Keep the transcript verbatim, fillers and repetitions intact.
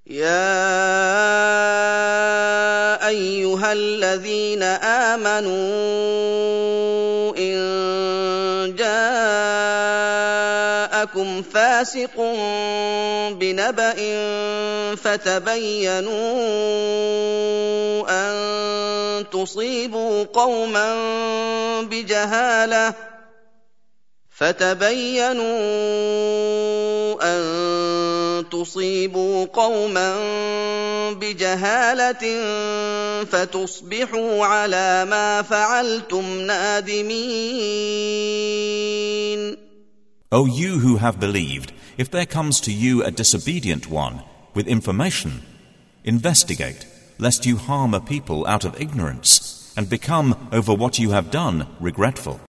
يا أيها الذين آمنوا إن جاءكم فاسق بنبأ فتبينوا أن تصيبوا قوما بجهالة فتبينوا أن تصيبوا قوما بجهالة فتصبحوا على ما فعلتم نادمين. O you who have believed, if there comes to you a disobedient one with information, investigate, lest you harm a people out of ignorance and become over what you have done regretful.